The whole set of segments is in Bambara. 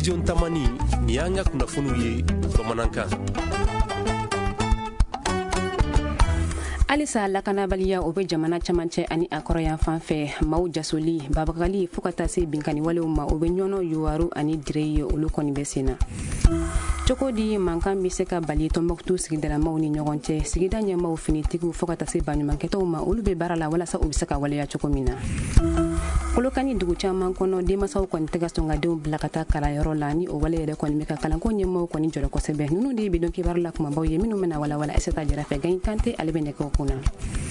Vision Tamani ni y'an ka kunnafoniw ye bamanankan. Alisa lakanabaliya o be jamana camancɛ ani a kɔrɔyan fan fɛ maaw jasoli babagali fo ka taa se binkani walew ma o be ɲɔnɔ yuwaru ani dire ye olu kɔni bɛ sen na. Cogo di mankan bɛ se ka bali Tɔnbɔkutu sigidalamaw ni ɲɔgɔn cɛ sigida ɲɛmaaw finitigiw fo ka taa se baɲumankɛtɔw ma olu be baara la walasa u be se ka waleya cogo min na. Kolokani dugu caman kɔnɔ denmasaw kɔni tɛgɛ sɔn ka denw bila ka taa kalanyɔrɔ la ni o wale yɛrɛ kɔni bɛ ka kalanko ɲɛmaaw kɔni jɔrɔ kosɛbɛ ninnu de bi dɔn kibaru la kumabaw ye minnu bɛna walawala Aissata Jara fɛ Gagne Kante ale bɛ nɛgɛw kunna.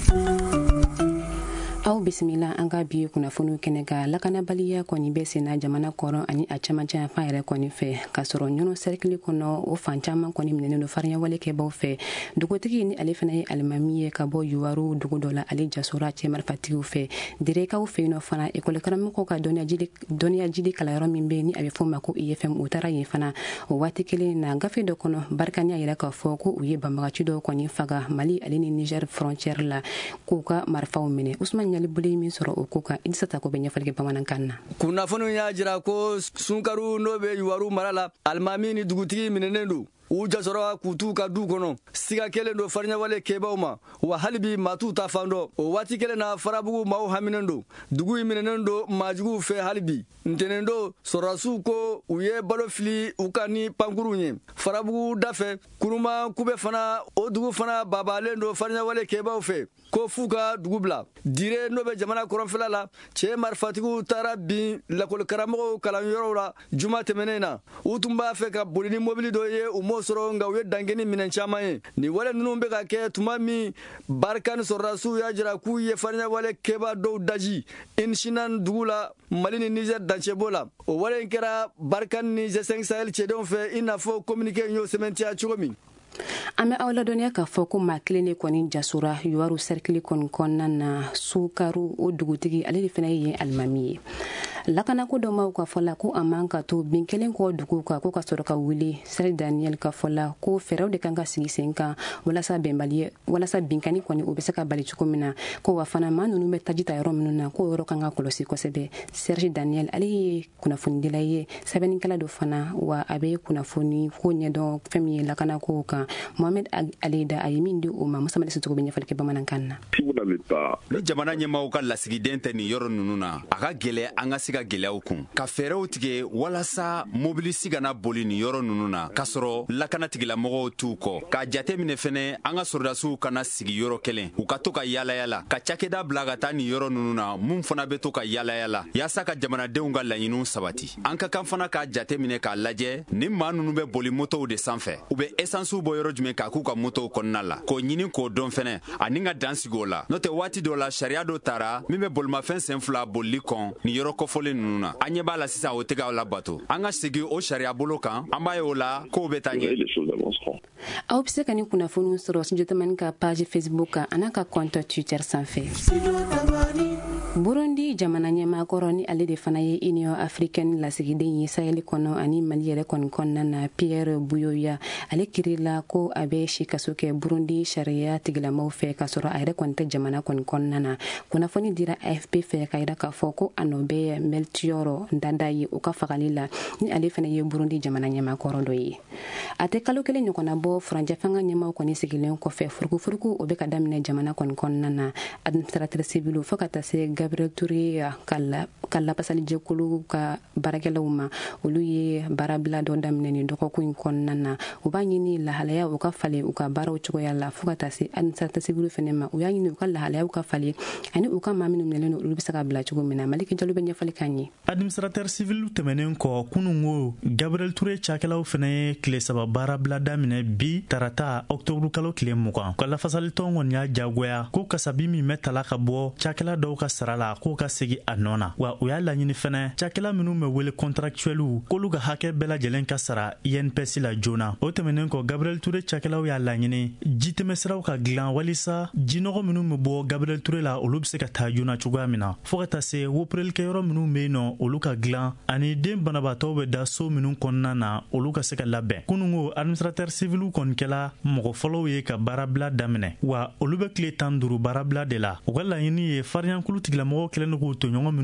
Aw bisimila an ka bi kunnafoniw kɛnɛ ka lakanabaliya kɔni bɛ senna jamana kɔrɔ ani a camancɛ yan fan yɛrɛ kɔni fɛ ka sɔrɔ ɲɔnɔ cercle kɔnɔ o fan caman kɔni minɛnen don farinya wale kɛbaw fɛ dugutigi ni ale fana ye alimami ye ka bɔ yuwaru dugu dɔ la ale jasora cɛ marifatigiw fɛ direkaw fɛ yen nɔ fana ekɔli karamɔgɔw ka dɔnniyajidi kalanyɔrɔ min bɛ ni a bɛ fɔ ma ko IFM u taara yen fana o waati kelen na gafe dɔ kɔnɔ barikani y'a yira k'a fɔ ko u ye banbagaci dɔw kɔni faga Mali ale ni Niger frontière la k'u ka marifaw minɛ Usman boli min sɔrɔ o ko kan Idrissa ko bɛ ɲɛfɔli kɛ bamanankan na. Kunnafoniw y'a jira ko Sunkaru n'o bɛ yuwaru mara la alimami ni dugutigi minɛnen don u jasɔrɔ k'u t'u ka du kɔnɔ siga kelen don fariɲawale kɛbaw ma wa hali bi maa t'u ta fan dɔ o waati kelen na farabugu maaw haminen don dugu in minɛnen don maajuguw fɛ hali bi ntɛnɛn don sɔrɔdasiw ko u ye balo fili u ka ni pankuruw ye farabugu dafɛ kuruma kube fana o dugu fana babalen don fariɲawale kɛbaw fɛ ko f'u ka dugu bila dire n'o bɛ jamana kɔrɔnfɛla la cɛ marifatigiw taara bin lakɔli karamɔgɔw kalanyɔrɔw la juma tɛmɛnen na u tun b'a fɛ ka boli ni mobili dɔ ye u m'o sɔrɔ nka u ye dangeni minɛn caman ye ni wale ninnu bɛ ka kɛ tuma min barika ni sɔrɔdasiw y'a jira k'u ye fariɲawale kɛba dɔw daji Inchinan dugu la Mali ni Niger dancɛbo la o wale in kɛra barika ni G5 Sahel cɛdenw fɛ i n'a fɔ communiqué y'o sɛmɛntiya cogo min. An bɛ aw ladɔnniya k'a fɔ ko maa kelen de kɔni jasora yuwaru cercle kɔni kɔnɔna na Sunkaru o dugutigi ale de fana ye alimami ye. Lakanako dɔ m'aw ka fɔ la ko a man ka to bin kelen kɔ dugu kan ko ka sɔrɔ ka wuli Sɛri Daniel ka fɔ la ko fɛɛrɛw de kan ka sigi sen kan walasa binkani kɔni o bɛ se ka bali cogo min na ko wa fana maa ninnu bɛ taji ta yɔrɔ minnu na ko yɔrɔ kan ka kɔlɔsi kosɛbɛ. Sɛri Daniel ale ye kunnafonidila ye sɛbɛnnikɛla dɔ fana wa a bɛ kunnafoni ko ɲɛdɔn fɛn min ye lakanako kan Mohamed Alida a ye min di o ma Musa Madi Sotogo bɛ ɲɛfɔli kɛ bamanankan na. Ni jamana ɲɛmaaw ka lasigiden tɛ nin yɔrɔ ninnu na a ka gɛlɛ an ka se ka gɛlɛyaw kun ka fɛɛrɛw tigɛ walasa mobilisi kana boli nin yɔrɔ ninnu na k'a sɔrɔ lakanatigilamɔgɔw t'u kɔ k'a jate minɛ fɛnɛ an ka sɔrɔdasiw kana sigi yɔrɔ kelen u ka to ka yalayala ka cakɛda bila ka taa nin yɔrɔ ninnu na mun fana bɛ to ka yalayala yaasa ka jamanadenw ka laɲiniw sabati an ka kan fana k'a jate minɛ k'a lajɛ ni maa ninnu bɛ boli motow de sanfɛ u bɛ esansiw bɔ yɔrɔ jumɛn k'a k'u ka motow kɔnɔna la k'o ɲini k'o dɔn fɛnɛ ani ka dan sigi o la n'o tɛ waati dɔ la sariya dɔ tara min bɛ bolimafɛn sen fila bolili kɔn nin yɔrɔ kɔfɔlen ninnu na an ɲɛ b'a la sisan o tɛ k'aw labato an ka segin o sariya bolo kan an b'a ye o la kow bɛ taa ɲɛ. Aw bɛ se ka ni kunnafoniw sɔrɔ Studio Tamani ka page Facebook kan a n'a ka compte Twitter sanfɛ. Burundi jamana ɲɛmaakɔrɔ ni ale de fana ye Union Africaine lasigiden ye Sahel kɔnɔ ani Mali yɛrɛ kɔni kɔnɔna na Pierre Buyoya ale kirila ko a bɛ si kaso kɛ Burundi sariya tigilamaw fɛ ka sɔrɔ a yɛrɛ kɔni tɛ jamana kɔni kɔnɔna na kunnafoni dira AFP fɛ ka yira k'a fɔ ko a nɔ bɛ Melchior Ndada ye o ka fagali la ni ale fana ye Burundi jamana ɲɛmaakɔrɔ dɔ ye a tɛ kalo kelen ɲɔgɔnna bɔ Furancɛ fanga ɲɛmaaw kɔni sigilen kɔfɛ furukufuruku o bɛ ka daminɛ jamana kɔni kɔnɔna na administrateur civil fo ka taa se Gabriel Touré ka lapasali jɛkulu ka baarakɛlaw ma olu ye baarabila dɔ daminɛ nin dɔgɔkun in kɔnɔna na u b'a ɲini lahalaya u ka falen u ka baaraw cogoya la fo ka taa se administrateur civil fɛnɛ ma u y'a ɲini u ka lahalayaw ka falen ani u ka maa minnu minɛlen don olu bɛ se ka bila cogo min na Maliki Jalo bɛ ɲɛfɔli k'an ye. Administrateur civil tɛmɛnen kɔ kunungo Gabriel Touré cakɛlaw fɛnɛ ye tile 3 baarabila daminɛ bi tarata octobre kalo tile 20 ka lafasali tɔn kɔni y'a jagoya ko kasabi min bɛ tala ka bɔ cakɛla dɔw ka sara la k'o ka segi a nɔ na wa u y'a laɲini fɛnɛ cakɛla minnu bɛ wele contractuels k'olu ka hakɛ bɛɛ lajɛlen ka sara INPS la joona o tɛmɛnen kɔ Gabriel Touré cakɛlaw y'a laɲini jitɛmɛsiraw ka dilan walisa jinɔgɔ minnu bɛ bɔ Gabriel Touré la olu bɛ se ka taa joona cogoya min na fo ka taa se woperelikɛyɔrɔ minnu bɛ yen nɔ olu ka dilan ani den banabaatɔw bɛ da so minnu kɔnɔna na olu ka se ka labɛn kunungo administrateur civil kɔni kɛla mɔgɔ fɔlɔw ye ka baarabila daminɛ wa olu bɛ tile 15 baarabila de la u ka laɲini ye fariyankulu tigilamɔgɔw kɛlen do k'u toɲɔgɔn minnu latunu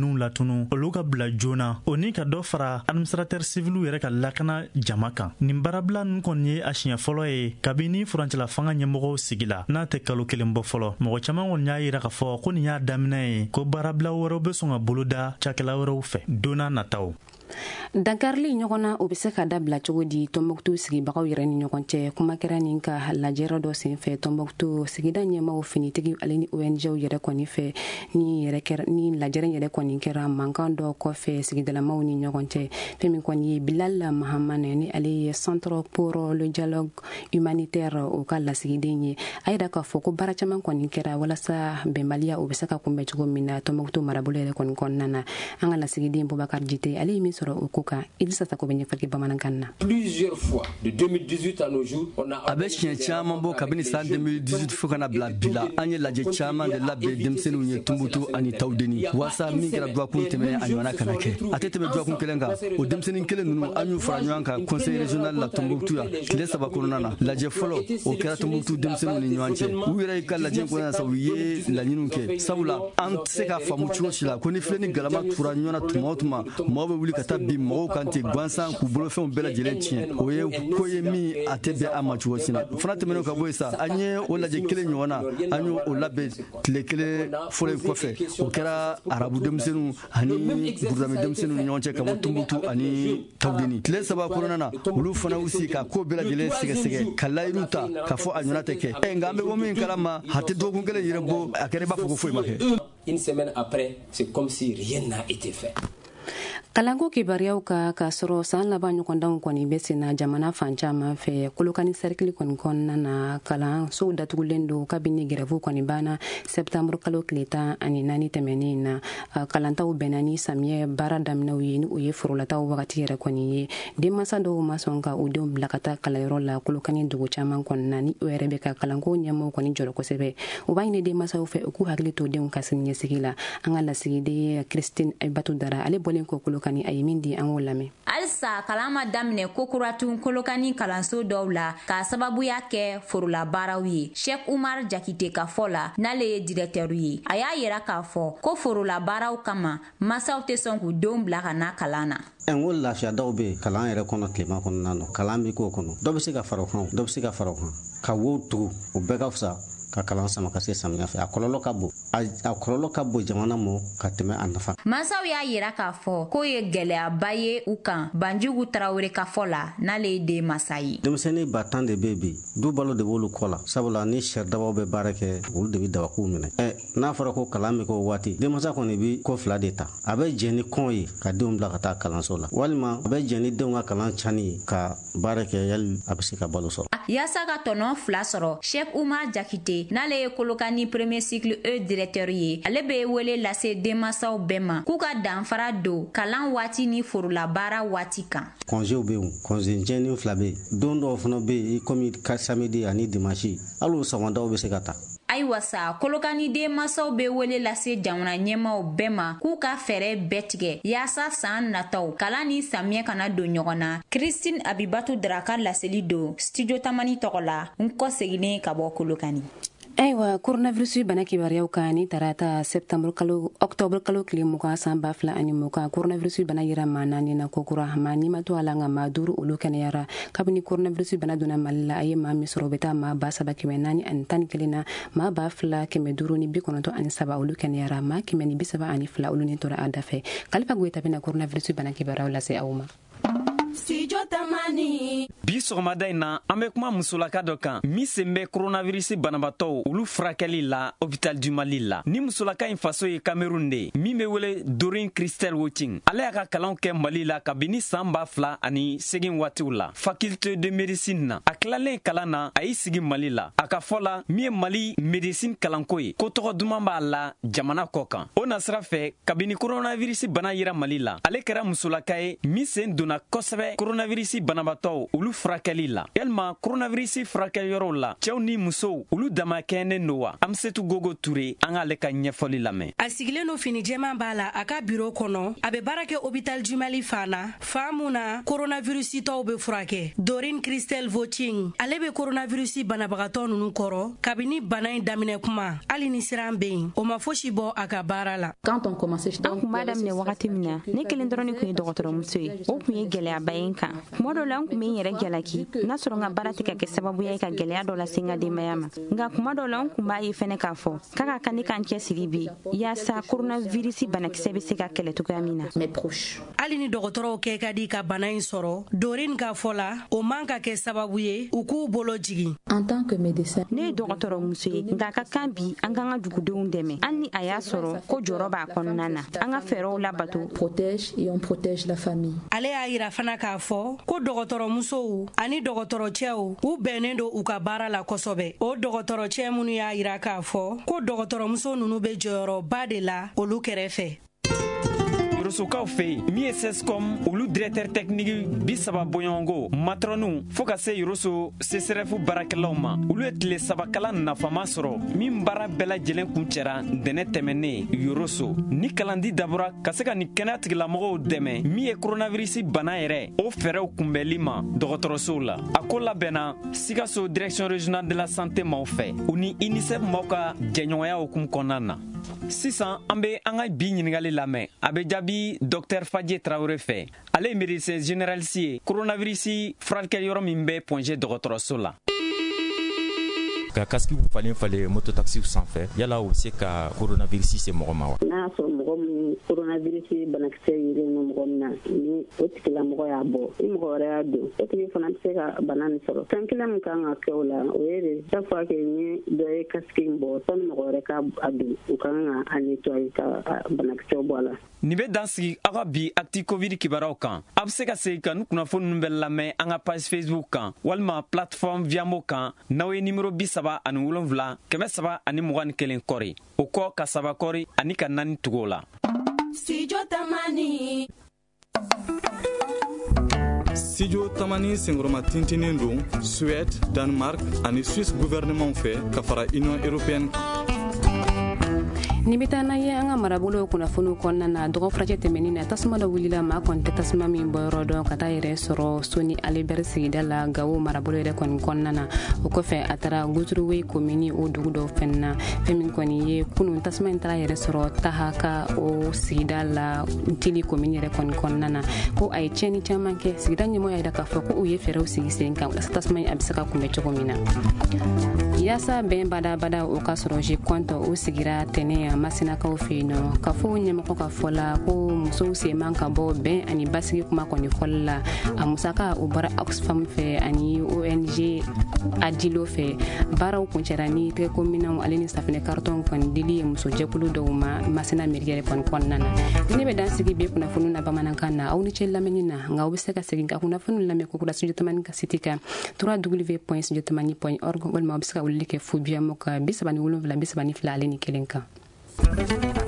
tunu olu ka bila joona o ni ka dɔ fara administrateur civil yɛrɛ ka lakana jama kan nin baarabila ninnu kɔni ye a siɲɛ fɔlɔ ye kabini furancɛla fanga ɲɛmɔgɔw sigila n'a tɛ kalo kelen bɔ fɔlɔ mɔgɔ caman kɔni y'a yira k'a fɔ ko nin y'a daminɛ ye ko baarabila wɛrɛw be sɔn ka boloda cakɛla wɛrɛw fɛ donna nataw. dankarili ɲɔgɔn na o bɛ se ka dabila cogo di Tombouctou sigibagaw yɛrɛ ni ɲɔgɔn cɛ kuma kɛra nin ka lajɛrɛ dɔ senfɛ Tombouctou sigida ɲɛmaaw finitigi ale ni ONG yɛrɛ kɔni fɛ ni lajɛrɛ yɛrɛ kɔni kɛra mankan dɔ kɔfɛ sigidalamaw ni ɲɔgɔn cɛ fɛn min kɔni ye Bilal Mahamane ni ale ye Centre pour le dialogue humanitaire o ka lasigiden ye a yira k'a fɔ ko baara caman kɔni kɛra walasa bɛnbaliya o bɛ se ka kunbɛn cogo min na Tombouctou marabolo yɛrɛ kɔni kɔnɔna na an ka lasigiden Boubacar Djité ale ye min sɔrɔ o ko kan Idrissa Sako bɛ ɲɛfɔli bamanankan na. Plusieurs fois de 2018 à nos jours on a bɛ siɲɛ caman bɔ kabini san 2018 fo kana bila bila an ye lajɛ caman de labɛn denmisɛnninw ye Tombouctou ani Tawdeni walasa min kɛra duwakun tɛmɛnen a ɲɔgɔnna kana kɛ a tɛ tɛmɛ duwakun kelen kan o denmisɛnnin kelen ninnu an y'u fara ɲɔgɔn kan conseil régional la Tombouctou ya tile 3 kɔnɔna na lajɛ fɔlɔ o kɛra Tombouctou denmisɛnninw ni ɲɔgɔn cɛ u yɛrɛ ka lajɛ kɔnɔna na sa u ye laɲiniw kɛ sabula an tɛ se ka faamu cogo si la ko ni filɛ ni galama tura ɲɔgɔn na tuma o tuma mɔgɔw bɛ wuli ka taa bin mɔgɔw kan ten gansan k'u bolofɛnw bɛɛ lajɛlen tiɲɛ o ye ko ye min a tɛ bɛn an ma cogo si la fana tɛmɛnen ka bɔ yen sa an ye o lajɛ kelen ɲɔgɔn na an y'o labɛn tile kelen fɔlɔ in kɔfɛ o kɛra arabu denmisɛnninw ani burudami denmisɛnninw ni ɲɔgɔn cɛ ka bɔ Tombouctou ani Tawdeni tile 3 kɔnɔna na olu fana y'u sigi ka ko bɛɛ lajɛlen sɛgɛsɛgɛ ka layiru ta k'a fɔ a ɲɔgɔnna tɛ kɛ nka an bɛ bɔ min kalama a tɛ dɔgɔkun kelen yɛrɛ bɔ a kɛra i b'a fɔ ko foyi ma kɛ. Une semaine après, c'est comme si rien n'a été fait. kalanko kibariyaw ka sɔrɔ san laban ɲɔgɔndanw kɔni bɛ senna jamana fan caman fɛ kolokani cercle kɔni kɔnɔna na kalansow datugulen don kabini grève kɔni banna septembre kalo tile 14 tɛmɛnen na kalantaw bɛnna ni samiyɛ baara daminɛw ye ni o ye forolataw wagati yɛrɛ kɔni ye denmansa dɔw ma sɔn ka u denw bila ka taa kalanyɔrɔ la kolokani dugu caman kɔni na ni o yɛrɛ bɛ ka kalanko ɲɛmɔgɔw kɔni jɔrɔ kosɛbɛ u b'a ɲini denmansaw fɛ u k'u hakili to denw ka siniɲɛsigi la an ka lasigiden Christine Aibatu Dara ale bɔlen kɔ kolokani a ye min di an k'o lamɛn. Alisa kalan ma daminɛ kokuratun kolokani kalanso dɔw la ka sababuya kɛ forolabaaraw ye. Sheikh Umar Jakite ka fɔ la n'ale ye directeur ye. A y'a yira k'a fɔ ko forolabaaraw kama masaw tɛ sɔn k'u denw bila ka na kalan na. N ko lafiya dɔw bɛ kalan yɛrɛ kɔnɔ tilema kɔnɔna na kalan bɛ k'o kɔnɔ dɔ bɛ se ka fara o kan dɔ bɛ se ka fara o kan ka wo tugu o bɛɛ ka fisa ka kalan sama ka se samiya fɛ a kɔlɔlɔ ka bon a kɔlɔlɔ ka bon jamana mɔ ka tɛmɛ a nafa. Masaw y'a yira k'a fɔ k'o ye gɛlɛyaba ye u kan Banjugu Tarawele ka fɔ la n'ale ye den masa ye. Denmisɛnnin ba tan de bɛ bi du balo de b'olu kɔ la sabula ni saridabaw bɛ baara kɛ olu de bɛ dabakow minɛ n'a fɔra ko kalan bɛ k'o waati denmansa kɔni bɛ ko fila de ta a bɛ jɛn ni kɔn ye ka denw bila ka taa kalanso la walima a bɛ jɛn ni denw ka kalan cani ye ka baara kɛ yali a bɛ se ka balo sɔrɔ. Yaasa ka tɔnɔ 2 sɔrɔ Sheikh Umar Jakite n'ale ye kolokani premier cycle directeur ye ale bɛ wele lase denmansaw bɛɛ ma k'u ka danfara don kalan waati ni forolabaara waati kan. Congéw bɛ yen congé jɛnni 2 bɛ yen don dɔw fana bɛ yen komi samedi ani dimanche hali o sɔgɔmadaw bɛ se ka taa. Ayiwa sa kolokani denmansaw bɛ wele lase jamana ɲɛmaaw bɛɛ ma k'u ka fɛɛrɛ bɛɛ tigɛ yaasa san nataw kalan ni samiyɛ kana don ɲɔgɔn na. Christine Abibatu Dara ka laseli don studio Tamani tɔgɔ la n kɔ seginnen ka bɔ kolokani. Ayiwa coronavirus bana kibariyaw kan ni tarata octobre kalo tile 20 san 2020 coronavirus bana yira maa 4 na kokura maa ni ma to ala nga maa 5 olu kɛnɛyara kabini coronavirus bana donna Mali la a ye maa min sɔrɔ o bɛ taa maa 3,400 ani 11 na maa 2,593 olu kɛnɛyara maa 132 olu ni tora a da fɛ Kalifa Goyita bɛna coronavirus bana kibariyaw lase aw ma. Studio Tamani. Bi sɔgɔmada in na an bɛ kuma musolaka dɔ kan min sen bɛ coronavirus banabatɔw olu furakɛli la hôpital du Mali la ni musolaka in faso ye Cameroun de min bɛ wele Doreen Christelle Woting ale y'a ka kalanw kɛ Mali la kabini san 2008 waatiw la faculté de médecine na a tilalen kalan na a y'i sigi Mali la a ka fɔ la min ye Mali médecine kalanko ye ko tɔgɔ duman b'a la jamana kɔ kan o na sira fɛ kabini coronavirus bana yira Mali la ale kɛra musolaka ye min sen donna kosɛbɛ kosɛbɛ coronavirus banabatɔw olu furakɛli la yalima coronavirus furakɛliyɔrɔw la cɛw ni musow olu dama kɛnen do wa Amsetu Gogo Ture an k'ale ka ɲɛfɔli lamɛn. A sigilen no fini jɛman b'a la a ka biro kɔnɔ a bɛ baara kɛ hôpital du Mali fan na fan mun na coronavirus tɔw bɛ furakɛ. Dorine Christelle Voting ale bɛ coronavirus banabagatɔ ninnu kɔrɔ kabini bana in daminɛ kuma hali ni siran bɛ yen o ma fosi bɔ a ka baara la. An kun b'a daminɛ wagati min na ne kelen dɔrɔn de kun ye dɔgɔtɔrɔmuso ye o kun ye gɛlɛyaba ye n kan kuma dɔ la n kun bɛ n yɛrɛ jalaki n'a sɔrɔ n ka baara tɛ ka kɛ sababuya ye ka gɛlɛya dɔ lase n ka denbaya ma nka kuma dɔ la n kun b'a ye fɛnɛ k'a fɔ k'a ka kan ne k'an cɛsiri bi yaasa coronavirus banakisɛ bɛ se ka kɛlɛ cogoya min na. Hali ni dɔgɔtɔrɔw kɛ ka di ka bana in sɔrɔ Dorine ka fɔ la o man ka kɛ sababu ye u k'u bolo jigin. Ne ye dɔgɔtɔrɔmuso ye nka a ka kan bi an k'an ka dugudenw dɛmɛ hali ni a y'a sɔrɔ ko jɔrɔ b'a kɔnɔna na an ka fɛɛrɛw labato. Ale y'a yira fana k'a fɔ ko dɔgɔtɔrɔmusow ani dɔgɔtɔrɔcɛw u bɛnnen do u ka baara la kosɛbɛ o dɔgɔtɔrɔcɛ minnu y'a yira k'a fɔ ko dɔgɔtɔrɔmuso ninnu bɛ jɔyɔrɔba de la olu kɛrɛfɛ. Yorosokaw fɛ yen min ye sescom olu directeur technique 30 bɔɲɔgɔnko matrɔnu fɔɔ ka se Yoroso CSRF baarakɛlaw ma olu ye tile 3 kalan nafama sɔrɔ min baara bɛɛ lajɛlen kun cɛra dɛnɛ tɛmɛnen Yoroso ni kalandi dabɔra ka se ka ni kɛnɛya tigilamɔgɔw dɛmɛ min ye coronavirus bana yɛrɛ o fɛɛrɛw kunbɛli ma dɔgɔtɔrɔsow la a ko labɛnna Sikaso direction régionale de la santé maaw fɛ u ni UNICEF maaw ka jɛɲɔgɔnya hukumu kɔnɔna na. Sisan an bɛ an ka bi ɲininkali lamɛn a bɛ jaabi Dr Fadje Traoré fɛ ale ye médecin généraliste ye coronavirus furakɛli yɔrɔ min bɛ Ponge dɔgɔtɔrɔso la. Ka casque falen mototaxi sanfɛ yala o bɛ se ka coronavirus se mɔgɔ ma wa? N'a sɔrɔ mɔgɔ min coronavirus banakisɛ yelen no mɔgɔ min na ni o tigilamɔgɔ y'a bɔ ni mɔgɔ wɛrɛ y'a don o tigi fana tɛ se ka bana nin sɔrɔ. Fɛn kelen min kan ka kɛ o la o ye de chaque fois que ni dɔ ye casque in bɔ sani mɔgɔ wɛrɛ ka a don u kan ka a nettoyer ka banakisɛw bɔ a la. Nin bɛ dan sigi aw ka bi Actu Covid kibaruyaw kan a bɛ se ka segin ka ni kunnafoni ninnu bɛ lamɛn an ka page Facebook kan walima plateforme Viamo kan n'aw ye numéro 37 ani 7 321 kɔri o kɔ ka 7 kɔri ani ka 4 tugu o la. Studio Tamani senkɔrɔma tintinin don Suède, Danemark ani Suisse gouvernement fɛ ka fara Union européenne. Ni bɛ taa n'a ye an ka marabolo kunnafoniw kɔnɔna na dɔgɔ furakɛ tɛmɛnin na tasuma dɔ wulila maa kɔni tɛ tasuma min bɔyɔrɔ dɔn ka taa yɛrɛ sɔrɔ Soni Alibɛri sigida la Gawo marabolo yɛrɛ kɔni kɔnɔna na o kɔfɛ a taara Goudroué commune o dugu dɔw fɛnɛ na fɛn min kɔni ye kunun tasuma in taara yɛrɛ sɔrɔ Tahaka o sigida la Ntili commune yɛrɛ kɔni kɔnɔna na ko a ye tiɲɛni caman kɛ sigida ɲɛmɔgɔ y'a jira k'a fɔ ko u ye fɛɛrɛw sigi sen kan walasa tasuma in a bɛ se ka kunbɛn cogo min na yaasa bɛn badabada o ka sɔrɔ je kɔntɔ o sigira tɛnɛ masinakaw fɛ yen nɔ ka fɔ ɲɛmɔgɔ ka fɔ la ko musow sen man ka bɔ bɛn ani basigi kuma kɔni fɔli la a musaka o bɔra Oxfam fɛ ani ONG Adilo fɛ baaraw kuncɛra ni tɛgɛkominɛnw ale ni safinɛ kartɔn kɔni dili ye musojɛkulu dɔw ma masina miiri yɛrɛ kɔni kɔnɔna na ne bɛ dan sigi bɛ kunnafoni na bamanankan na aw ni cɛ lamɛnni na nka aw bɛ se ka segin ka kunnafoni lamɛn kokura Studio Tamani ka site kan www.studiotamani.org walima aw bɛ se ka wulili kɛ fo Viamo ka 37 32 ale ni 1 kan.